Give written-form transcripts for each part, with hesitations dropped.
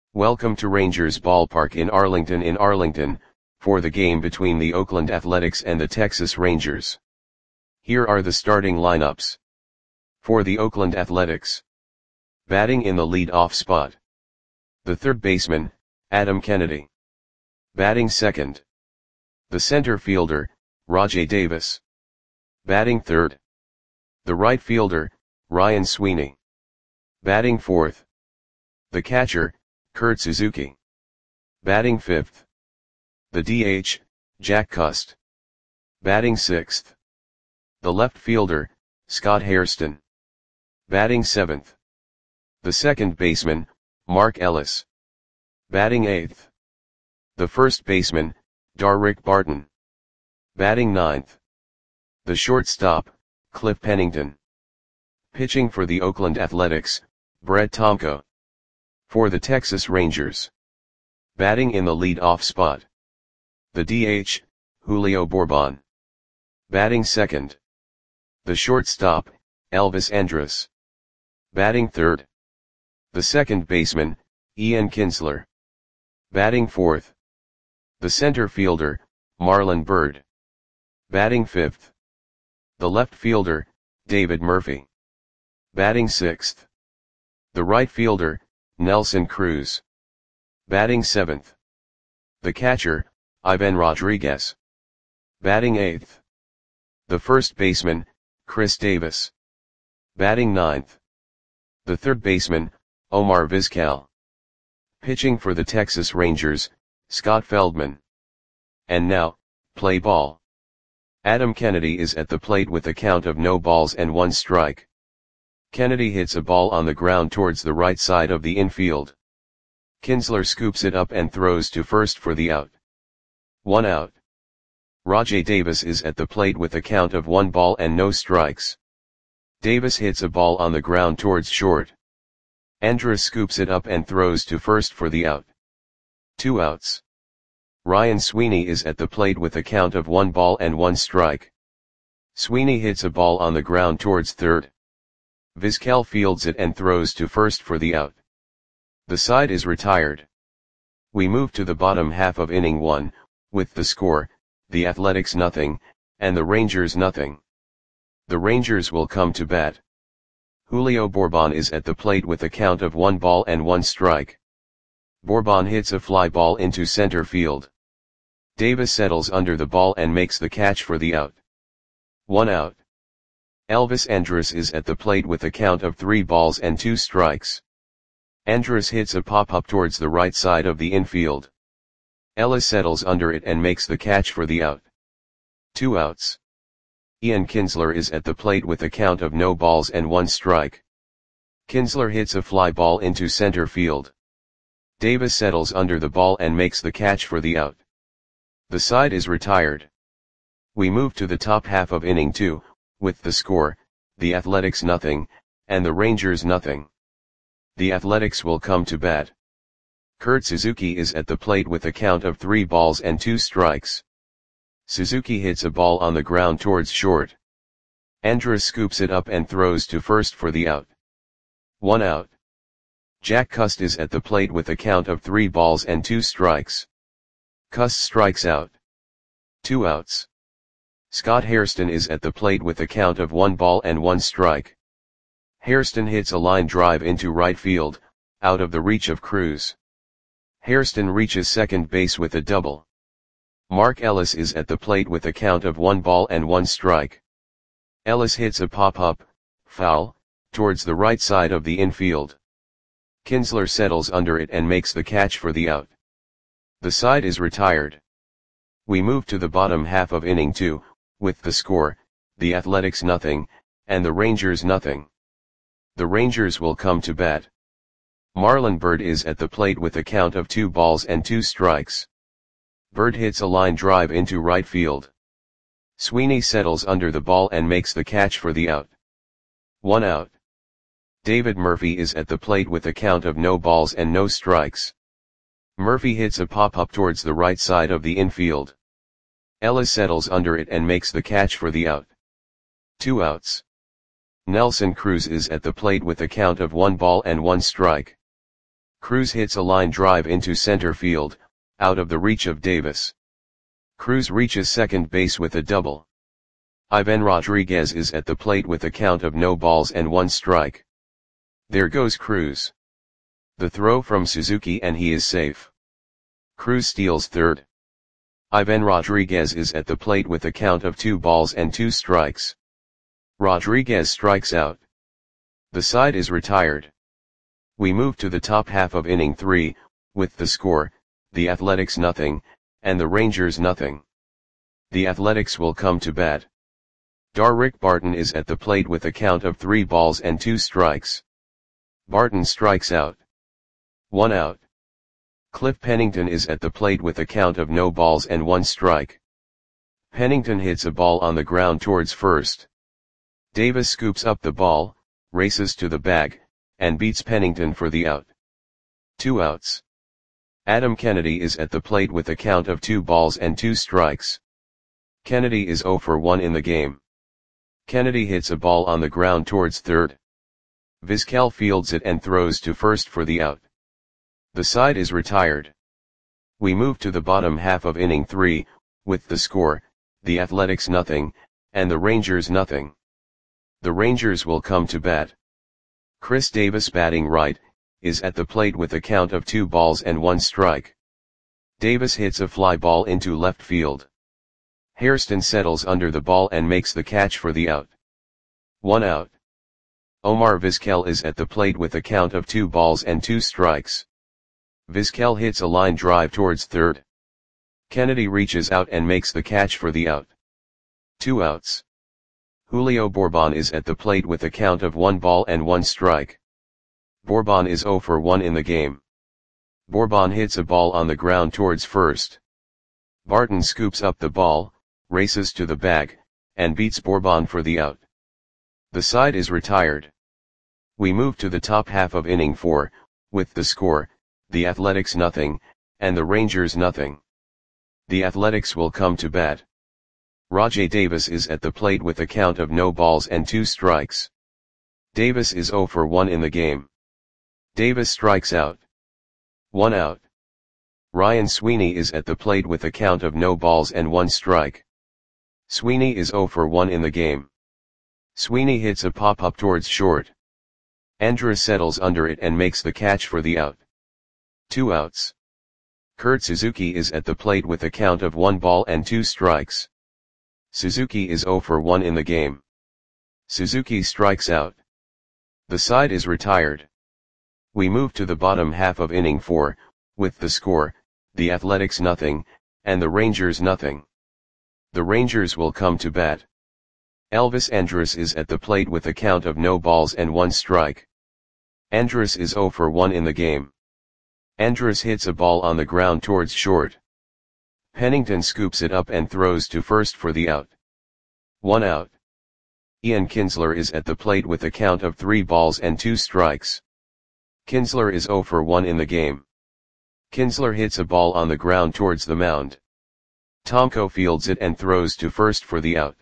Welcome to Rangers Ballpark in Arlington, for the game between the Oakland Athletics and the Texas Rangers. Here are the starting lineups. For the Oakland Athletics. Batting in the lead-off spot. The third baseman, Adam Kennedy. Batting second. The center fielder, Rajai Davis. Batting third. The right fielder, Ryan Sweeney. Batting fourth. The catcher, Kurt Suzuki. Batting fifth. The DH, Jack Cust. Batting sixth. The left fielder, Scott Hairston. Batting seventh. The second baseman, Mark Ellis. Batting eighth. The first baseman, Darrick Barton. Batting ninth. The shortstop, Cliff Pennington. Pitching for the Oakland Athletics, Brett Tomko. For the Texas Rangers. Batting in the lead-off spot. The DH, Julio Bourbon. Batting second. The shortstop, Elvis Andrus. Batting third. The second baseman, Ian Kinsler. Batting fourth. The center fielder, Marlon Byrd. Batting fifth. The left fielder, David Murphy. Batting sixth. The right fielder, Nelson Cruz. Batting seventh. The catcher, Ivan Rodriguez. Batting eighth. The first baseman, Chris Davis. Batting ninth. The third baseman, Omar Vizquel. Pitching for the Texas Rangers, Scott Feldman. And now, play ball. Adam Kennedy is at the plate with a count of no balls and one strike. Kennedy hits a ball on the ground towards the right side of the infield. Kinsler scoops it up and throws to first for the out. 1 out. Rajai Davis is at the plate with a count of 1 ball and no strikes. Davis hits a ball on the ground towards short. Andrus scoops it up and throws to first for the out. 2 outs. Ryan Sweeney is at the plate with a count of 1 ball and 1 strike. Sweeney hits a ball on the ground towards third. Vizquel fields it and throws to first for the out. The side is retired. We move to the bottom half of inning 1, with the score, the Athletics 0, and the Rangers 0. The Rangers will come to bat. Julio Bourbon is at the plate with a count of 1 ball and 1 strike. Bourbon hits a fly ball into center field. Davis settles under the ball and makes the catch for the out. 1 out. Elvis Andrus is at the plate with a count of 3 balls and 2 strikes. Andrus hits a pop-up towards the right side of the infield. Ellis settles under it and makes the catch for the out. 2 outs. Ian Kinsler is at the plate with a count of no balls and 1 strike. Kinsler hits a fly ball into center field. Davis settles under the ball and makes the catch for the out. The side is retired. We move to the top half of inning 2, with the score, the Athletics 0, and the Rangers 0. The Athletics will come to bat. Kurt Suzuki is at the plate with a count of 3 balls and 2 strikes. Suzuki hits a ball on the ground towards short. Andrus scoops it up and throws to first for the out. 1 out. Jack Cust is at the plate with a count of 3 balls and 2 strikes. Cust strikes out. 2 outs. Scott Hairston is at the plate with a count of 1 ball and 1 strike. Hairston hits a line drive into right field, out of the reach of Cruz. Hairston reaches second base with a double. Mark Ellis is at the plate with a count of 1 ball and 1 strike. Ellis hits a pop-up, foul, towards the right side of the infield. Kinsler settles under it and makes the catch for the out. The side is retired. We move to the bottom half of inning 2, with the score, the Athletics 0, and the Rangers 0. The Rangers will come to bat. Marlon Byrd is at the plate with a count of 2 balls and 2 strikes. Byrd hits a line drive into right field. Sweeney settles under the ball and makes the catch for the out. 1 out. David Murphy is at the plate with a count of no balls and no strikes. Murphy hits a pop-up towards the right side of the infield. Ellis settles under it and makes the catch for the out. 2 outs. Nelson Cruz is at the plate with a count of 1 ball and 1 strike. Cruz hits a line drive into center field, out of the reach of Davis. Cruz reaches second base with a double. Ivan Rodriguez is at the plate with a count of no balls and one strike. There goes Cruz. The throw from Suzuki and he is safe. Cruz steals third. Ivan Rodriguez is at the plate with a count of 2 balls and 2 strikes. Rodriguez strikes out. The side is retired. We move to the top half of inning 3, with the score, the Athletics nothing, and the Rangers nothing. The Athletics will come to bat. Darrick Barton is at the plate with a count of 3 balls and 2 strikes. Barton strikes out. 1 out. Cliff Pennington is at the plate with a count of no balls and 1 strike. Pennington hits a ball on the ground towards first. Davis scoops up the ball, races to the bag, and beats Pennington for the out. 2 outs. Adam Kennedy is at the plate with a count of 2 balls and 2 strikes. Kennedy is 0 for 1 in the game. Kennedy hits a ball on the ground towards third. Vizquel fields it and throws to first for the out. The side is retired. We move to the bottom half of inning 3, with the score, the Athletics nothing, and the Rangers nothing. The Rangers will come to bat. Chris Davis batting right, is at the plate with a count of 2 balls and 1 strike. Davis hits a fly ball into left field. Hairston settles under the ball and makes the catch for the out. 1 out. Omar Vizquel is at the plate with a count of 2 balls and 2 strikes. Vizquel hits a line drive towards third. Kennedy reaches out and makes the catch for the out. 2 outs. Julio Bourbon is at the plate with a count of 1 ball and 1 strike. Bourbon is 0 for 1 in the game. Bourbon hits a ball on the ground towards first. Barton scoops up the ball, races to the bag, and beats Bourbon for the out. The side is retired. We move to the top half of inning 4, with the score, the Athletics nothing, and the Rangers nothing. The Athletics will come to bat. Rajai Davis is at the plate with a count of no balls and 2 strikes. Davis is 0 for 1 in the game. Davis strikes out. 1 out. Ryan Sweeney is at the plate with a count of no balls and 1 strike. Sweeney is 0 for 1 in the game. Sweeney hits a pop-up towards short. Andrus settles under it and makes the catch for the out. 2 outs. Kurt Suzuki is at the plate with a count of 1 ball and 2 strikes. Suzuki is 0 for 1 in the game. Suzuki strikes out. The side is retired. We move to the bottom half of inning 4, with the score, the Athletics nothing, and the Rangers nothing. The Rangers will come to bat. Elvis Andrus is at the plate with a count of no balls and 1 strike. Andrus is 0 for 1 in the game. Andrus hits a ball on the ground towards short. Pennington scoops it up and throws to first for the out. 1 out. Ian Kinsler is at the plate with a count of 3 balls and 2 strikes. Kinsler is 0 for 1 in the game. Kinsler hits a ball on the ground towards the mound. Tomko fields it and throws to first for the out.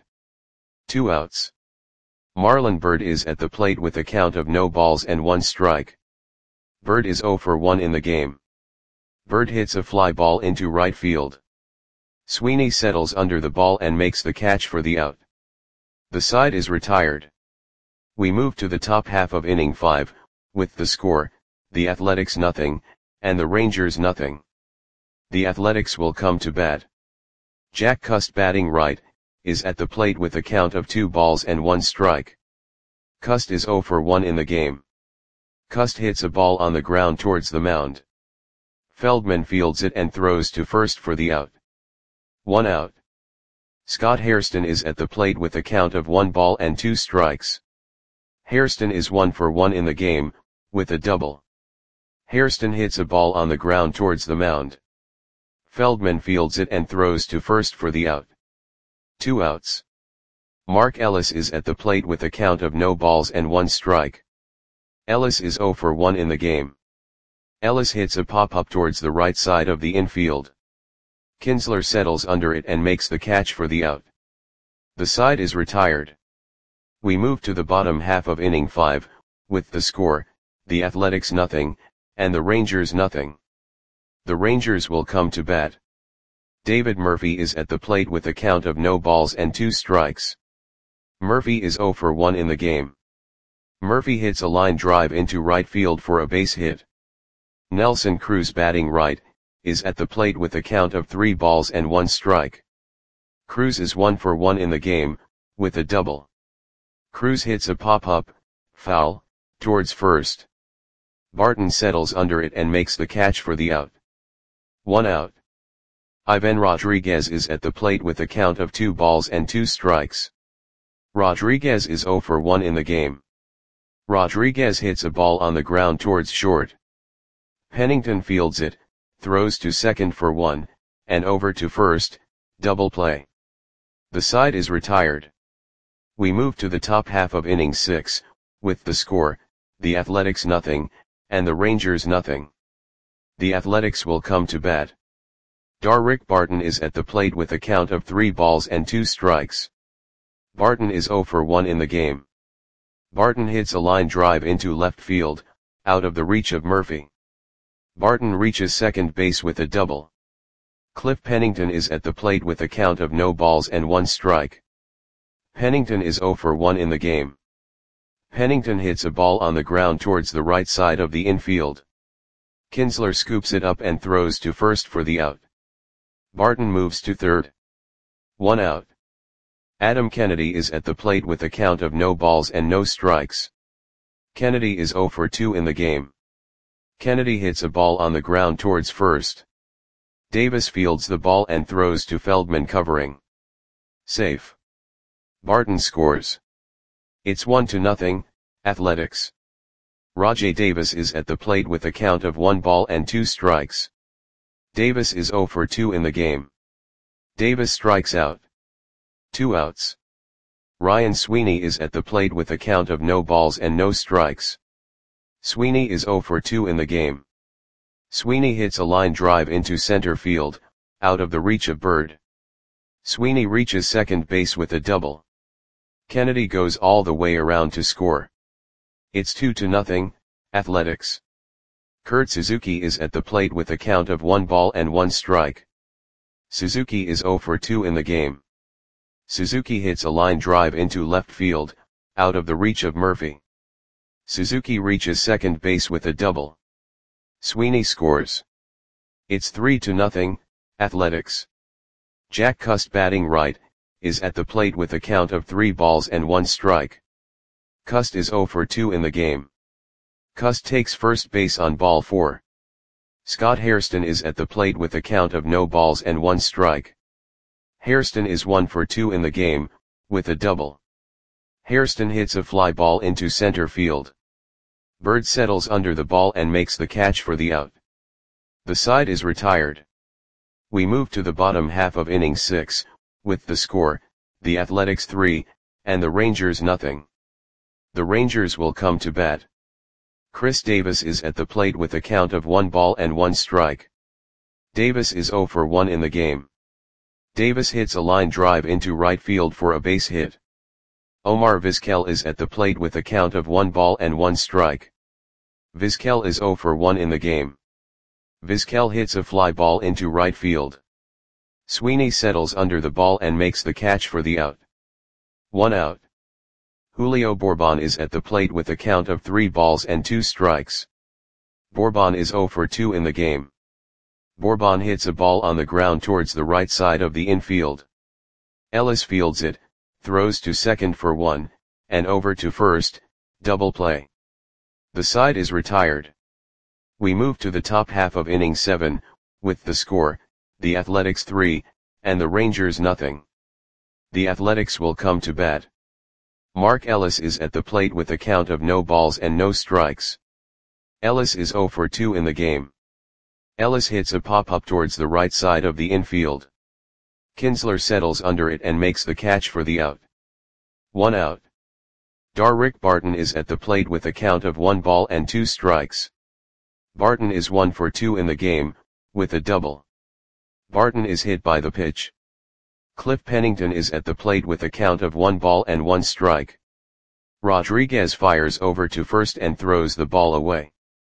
2 outs. Marlon Byrd is at the plate with a count of no balls and 1 strike. Byrd is 0 for 1 in the game. Byrd hits a fly ball into right field. Sweeney settles under the ball and makes the catch for the out. The side is retired. We move to the top half of inning 5, with the score, the Athletics nothing, and the Rangers nothing. The Athletics will come to bat. Jack Cust batting right, is at the plate with a count of 2 balls and 1 strike. Cust is 0 for 1 in the game. Cust hits a ball on the ground towards the mound. Feldman fields it and throws to first for the out. 1 out. Scott Hairston is at the plate with a count of 1 ball and 2 strikes. Hairston is 1 for 1 in the game, with a double. Hairston hits a ball on the ground towards the mound. Feldman fields it and throws to first for the out. 2 outs. Mark Ellis is at the plate with a count of no balls and 1 strike. Ellis is 0 for 1 in the game. Ellis hits a pop-up towards the right side of the infield. Kinsler settles under it and makes the catch for the out. The side is retired. We move to the bottom half of inning 5, with the score, the Athletics nothing, and the Rangers nothing. The Rangers will come to bat. David Murphy is at the plate with a count of no balls and 2 strikes. Murphy is 0 for 1 in the game. Murphy hits a line drive into right field for a base hit. Nelson Cruz, batting right, is at the plate with a count of 3 balls and 1 strike. Cruz is 1 for 1 in the game, with a double. Cruz hits a pop-up, foul, towards first. Barton settles under it and makes the catch for the out. 1 out. Ivan Rodriguez is at the plate with a count of 2 balls and 2 strikes. Rodriguez is 0 for 1 in the game. Rodriguez hits a ball on the ground towards short. Pennington fields it, throws to second for 1, and over to first, double play. The side is retired. We move to the top half of inning 6, with the score, the Athletics nothing, and the Rangers nothing. The Athletics will come to bat. Darrick Barton is at the plate with a count of 3 balls and 2 strikes. Barton is 0 for 1 in the game. Barton hits a line drive into left field, out of the reach of Murphy. Barton reaches second base with a double. Cliff Pennington is at the plate with a count of no balls and 1 strike. Pennington is 0 for 1 in the game. Pennington hits a ball on the ground towards the right side of the infield. Kinsler scoops it up and throws to first for the out. Barton moves to third. 1 out. Adam Kennedy is at the plate with a count of no balls and no strikes. Kennedy is 0 for 2 in the game. Kennedy hits a ball on the ground towards first. Davis fields the ball and throws to Feldman covering. Safe. Barton scores. It's 1-0, Athletics. Rajai Davis is at the plate with a count of 1 ball and 2 strikes. Davis is 0 for 2 in the game. Davis strikes out. 2 outs. Ryan Sweeney is at the plate with a count of no balls and no strikes. Sweeney is 0 for 2 in the game. Sweeney hits a line drive into center field, out of the reach of Bird. Sweeney reaches second base with a double. Kennedy goes all the way around to score. It's 2-0, Athletics. Kurt Suzuki is at the plate with a count of 1 ball and 1 strike. Suzuki is 0 for 2 in the game. Suzuki hits a line drive into left field, out of the reach of Murphy. Suzuki reaches second base with a double. Sweeney scores. It's 3-0, Athletics. Jack Cust, batting right, is at the plate with a count of 3 balls and 1 strike. Cust is 0 for 2 in the game. Cust takes first base on ball 4. Scott Hairston is at the plate with a count of no balls and 1 strike. Hairston is 1 for 2 in the game, with a double. Hairston hits a fly ball into center field. Bird settles under the ball and makes the catch for the out. The side is retired. We move to the bottom half of inning 6, with the score, the Athletics 3, and the Rangers nothing. The Rangers will come to bat. Chris Davis is at the plate with a count of 1 ball and 1 strike. Davis is 0 for 1 in the game. Davis hits a line drive into right field for a base hit. Omar Vizquel is at the plate with a count of 1 ball and 1 strike. Vizquel is 0 for 1 in the game. Vizquel hits a fly ball into right field. Sweeney settles under the ball and makes the catch for the out. 1 out. Julio Bourbon is at the plate with a count of 3 balls and 2 strikes. Bourbon is 0 for 2 in the game. Bourbon hits a ball on the ground towards the right side of the infield. Ellis fields it, throws to second for 1, and over to first, double play. The side is retired. We move to the top half of inning 7, with the score, the Athletics 3, and the Rangers nothing. The Athletics will come to bat. Mark Ellis is at the plate with a count of no balls and no strikes. Ellis is 0 for 2 in the game. Ellis hits a pop-up towards the right side of the infield. Kinsler settles under it and makes the catch for the out. 1 out. Darrick Barton is at the plate with a count of 1 ball and 2 strikes. Barton is 1 for 2 in the game, with a double. Barton is hit by the pitch. Cliff Pennington is at the plate with a count of 1 ball and 1 strike. Rodriguez fires over to first and throws the ball away.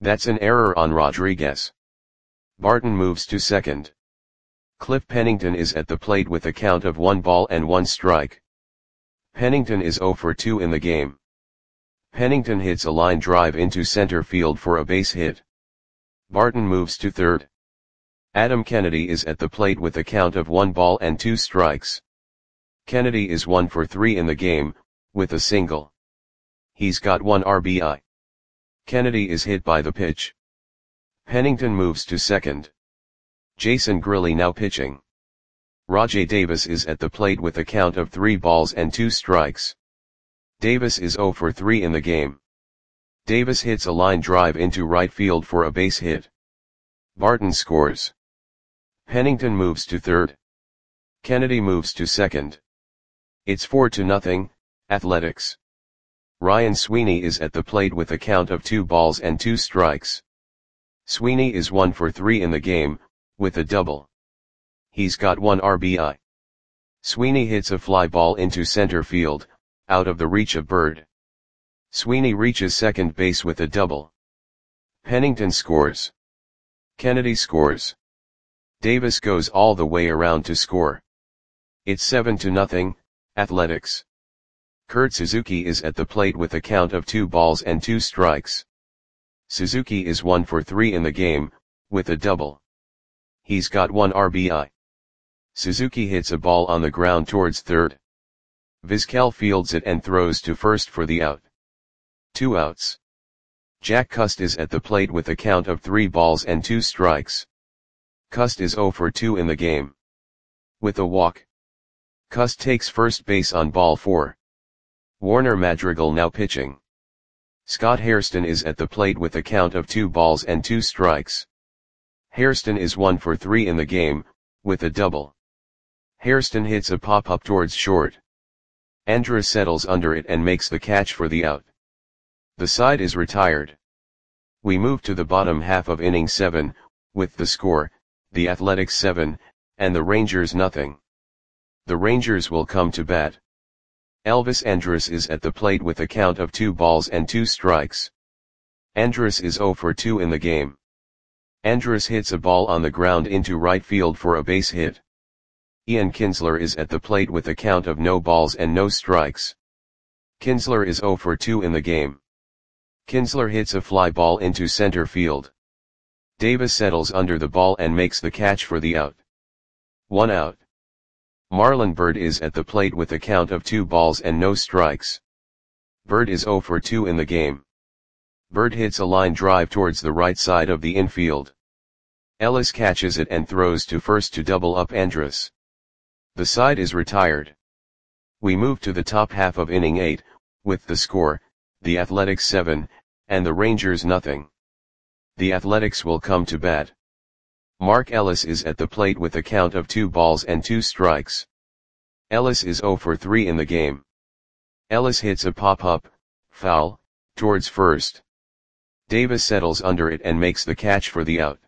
That's an error on Rodriguez. Barton moves to second. Cliff Pennington is at the plate with a count of 1 ball and 1 strike. Pennington is 0 for 2 in the game. Pennington hits a line drive into center field for a base hit. Barton moves to third. Adam Kennedy is at the plate with a count of 1 ball and 2 strikes. Kennedy is 1 for 3 in the game, with a single. He's got 1 RBI. Kennedy is hit by the pitch. Pennington moves to second. Jason Grilli now pitching. Rajai Davis is at the plate with a count of 3 balls and 2 strikes. Davis is 0 for 3 in the game. Davis hits a line drive into right field for a base hit. Barton scores. Pennington moves to third. Kennedy moves to second. It's 4-0, Athletics. Ryan Sweeney is at the plate with a count of 2 balls and 2 strikes. Sweeney is 1 for 3 in the game, with a double. He's got 1 RBI. Sweeney hits a fly ball into center field, out of the reach of Bird. Sweeney reaches second base with a double. Pennington scores. Kennedy scores. Davis goes all the way around to score. It's 7-0, Athletics. Kurt Suzuki is at the plate with a count of 2 balls and 2 strikes. Suzuki is 1 for 3 in the game, with a double. He's got 1 RBI. Suzuki hits a ball on the ground towards third. Vizquel fields it and throws to first for the out. 2 outs. Jack Cust is at the plate with a count of 3 balls and 2 strikes. Cust is 0 for 2 in the game. With a walk. Cust takes first base on ball 4. Warner Madrigal now pitching. Scott Hairston is at the plate with a count of 2 balls and 2 strikes. Hairston is 1 for 3 in the game, with a double. Hairston hits a pop-up towards short. Andrus settles under it and makes the catch for the out. The side is retired. We move to the bottom half of inning 7, with the score, the Athletics 7, and the Rangers nothing. The Rangers will come to bat. Elvis Andrus is at the plate with a count of 2 balls and 2 strikes. Andrus is 0 for 2 in the game. Andrus hits a ball on the ground into right field for a base hit. Ian Kinsler is at the plate with a count of no balls and no strikes. Kinsler is 0 for 2 in the game. Kinsler hits a fly ball into center field. Davis settles under the ball and makes the catch for the out. 1 out. Marlon Byrd is at the plate with a count of 2 balls and no strikes. Byrd is 0 for 2 in the game. Byrd hits a line drive towards the right side of the infield. Ellis catches it and throws to first to double up Andrus. The side is retired. We move to the top half of inning 8, with the score, the Athletics 7, and the Rangers nothing. The Athletics will come to bat. Mark Ellis is at the plate with a count of 2 balls and 2 strikes. Ellis is 0 for 3 in the game. Ellis hits a pop-up, foul, towards first. Davis settles under it and makes the catch for the out.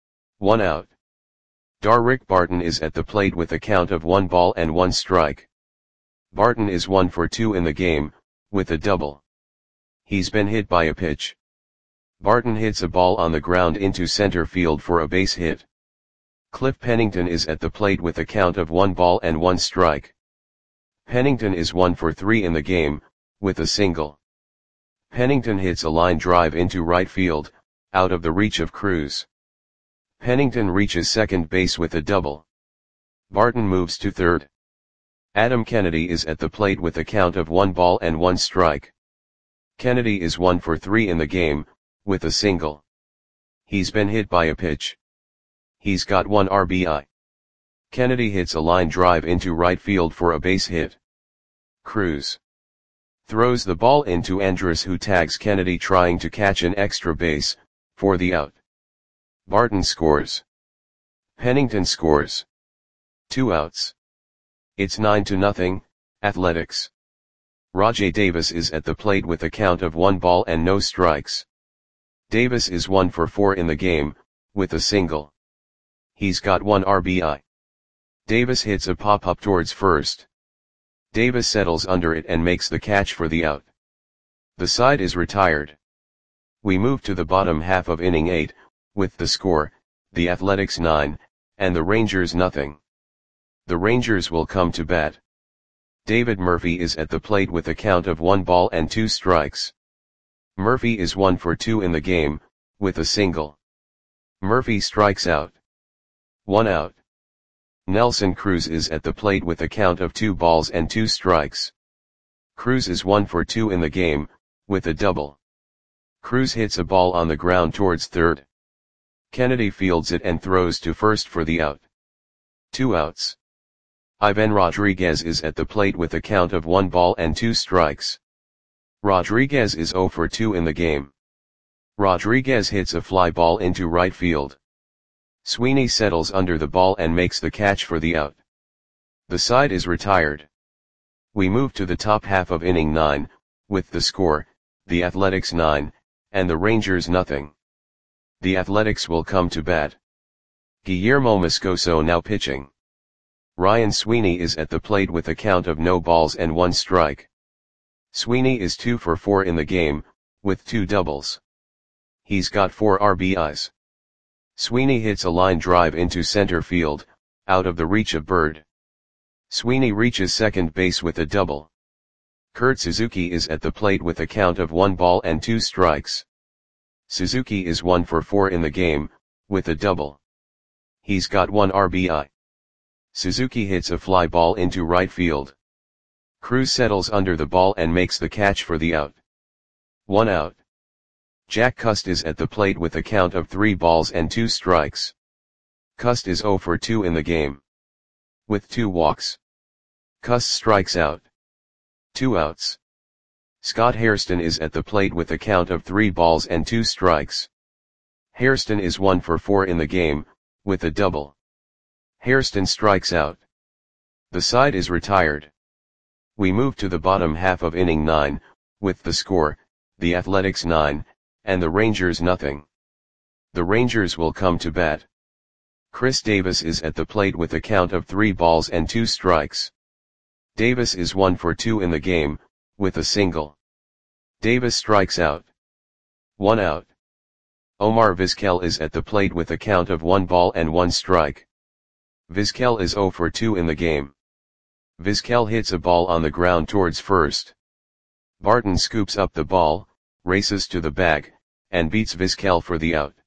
1 out. Darrick Barton is at the plate with a count of 1 ball and 1 strike. Barton is 1 for 2 in the game, with a double. He's been hit by a pitch. Barton hits a ball on the ground into center field for a base hit. Cliff Pennington is at the plate with a count of 1 ball and 1 strike. Pennington is 1 for 3 in the game, with a single. Pennington hits a line drive into right field, out of the reach of Cruz. Pennington reaches second base with a double. Barton moves to third. Adam Kennedy is at the plate with a count of 1 ball and 1 strike. Kennedy is 1 for 3 in the game, with a single. He's been hit by a pitch. He's got 1 RBI. Kennedy hits a line drive into right field for a base hit. Cruz throws the ball into Andrus, who tags Kennedy trying to catch an extra base, for the out. Barton scores. Pennington scores. 2 outs. It's 9-0, Athletics. Rajai Davis is at the plate with a count of 1 ball and no strikes. Davis is 1 for 4 in the game, with a single. He's got 1 RBI. Davis hits a pop-up towards first. Davis settles under it and makes the catch for the out. The side is retired. We move to the bottom half of inning 8, with the score, the Athletics 9, and the Rangers nothing. The Rangers will come to bat. David Murphy is at the plate with a count of 1 ball and 2 strikes. Murphy is 1 for 2 in the game, with a single. Murphy strikes out. 1 out. Nelson Cruz is at the plate with a count of 2 balls and 2 strikes. Cruz is 1 for 2 in the game, with a double. Cruz hits a ball on the ground towards third. Kennedy fields it and throws to first for the out. 2 outs. Ivan Rodriguez is at the plate with a count of 1 ball and 2 strikes. Rodriguez is 0 for 2 in the game. Rodriguez hits a fly ball into right field. Sweeney settles under the ball and makes the catch for the out. The side is retired. We move to the top half of inning 9, with the score, the Athletics 9, and the Rangers nothing. The Athletics will come to bat. Guillermo Moscoso now pitching. Ryan Sweeney is at the plate with a count of no balls and 1 strike. Sweeney is 2 for 4 in the game, with 2 doubles. He's got 4 RBIs. Sweeney hits a line drive into center field, out of the reach of Bird. Sweeney reaches second base with a double. Kurt Suzuki is at the plate with a count of 1 ball and 2 strikes. Suzuki is 1 for 4 in the game, with a double. He's got 1 RBI. Suzuki hits a fly ball into right field. Cruz settles under the ball and makes the catch for the out. 1 out. Jack Cust is at the plate with a count of 3 balls and 2 strikes. Cust is 0 for 2 in the game. With 2 walks. Cust strikes out. 2 outs. Scott Hairston is at the plate with a count of 3 balls and 2 strikes. Hairston is 1 for 4 in the game, with a double. Hairston strikes out. The side is retired. We move to the bottom half of inning 9, with the score, the Athletics 9, and the Rangers nothing. The Rangers will come to bat. Chris Davis is at the plate with a count of 3 balls and 2 strikes. Davis is 1 for 2 in the game, with a single. Davis strikes out. 1 out. Omar Vizquel is at the plate with a count of 1 ball and 1 strike. Vizquel is 0 for 2 in the game. Vizquel hits a ball on the ground towards first. Barton scoops up the ball, races to the bag, and beats Vizquel for the out.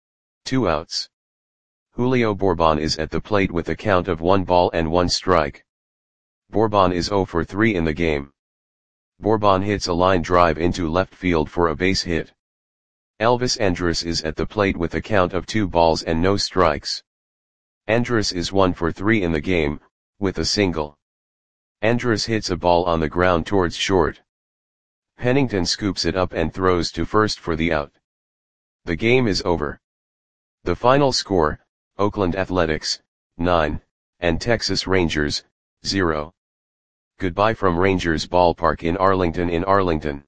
2 outs. Julio Bourbon is at the plate with a count of 1 ball and 1 strike. Bourbon is 0 for 3 in the game. Bourbon hits a line drive into left field for a base hit. Elvis Andrus is at the plate with a count of 2 balls and no strikes. Andrus is 1 for 3 in the game, with a single. Andrus hits a ball on the ground towards short. Pennington scoops it up and throws to first for the out. The game is over. The final score, Oakland Athletics, 9, and Texas Rangers, 0. Goodbye from Rangers Ballpark in Arlington.